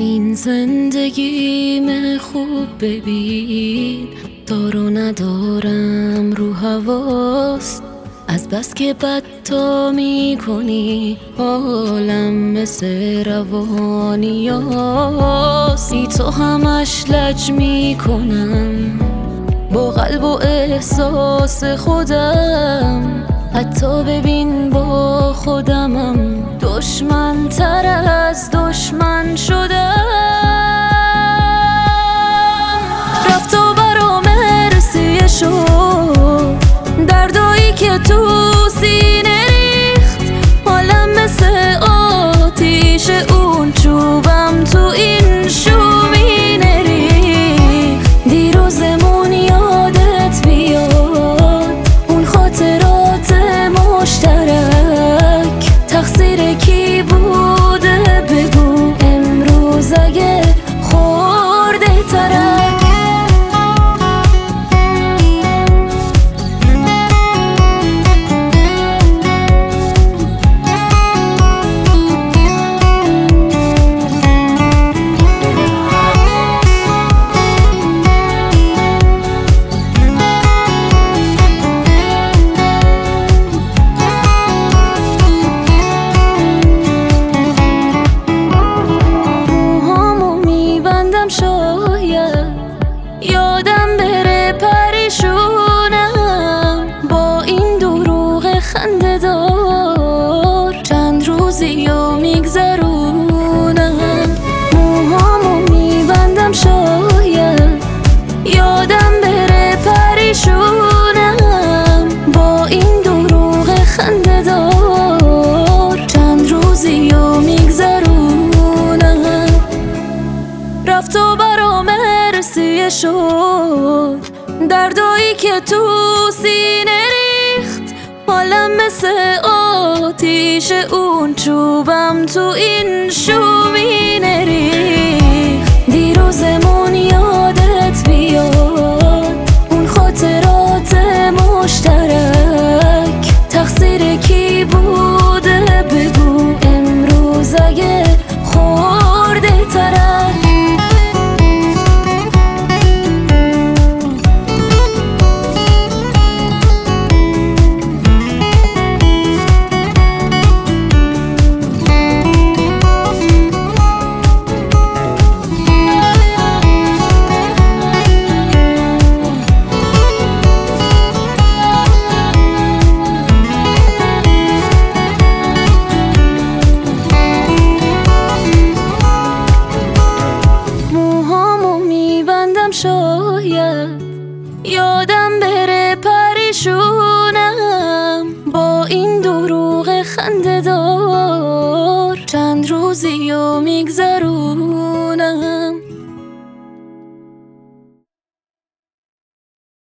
این زندگیم خوب ببین، دار و ندارم رو حواست. از بس که بد تا می کنی حالم مثل روانیاست. بی تو همش لج می کنم با قلب و احساس خودم. حتی ببین با خودمم دشمن تر از دشمن شدم. رفت و برام مرسیه شد دردایی که تو سینه ریخت. حالم مثل آتیش اون چوبم تو این شومینه ریخت. دیروزمون یادت بیاد اون خاطرات مشترک. تقصیر کی بوده بگو امروز اگه خورده ترک. یادم بره پریشونم با این دروغ خنده دار. چند روزی رو میگذرونم موهامو میبندم شاید. یادم بره پریشونم با این دروغ خنده دار. چند روزی رو میگذرونم. رفت و برام مرسیه شد دردایی که تو سینه ریخت. حالم مثل آتیش اون چوبم تو این شومینه ریخت. دیروزمون یادت بیاد اون خاطرات مشترک. تقصیر کی بوده بگو امروز اگه خورده ترک. شاید یادم بره پریشونم با این دروغ خنده دار. چند روزی رو میگذرونم.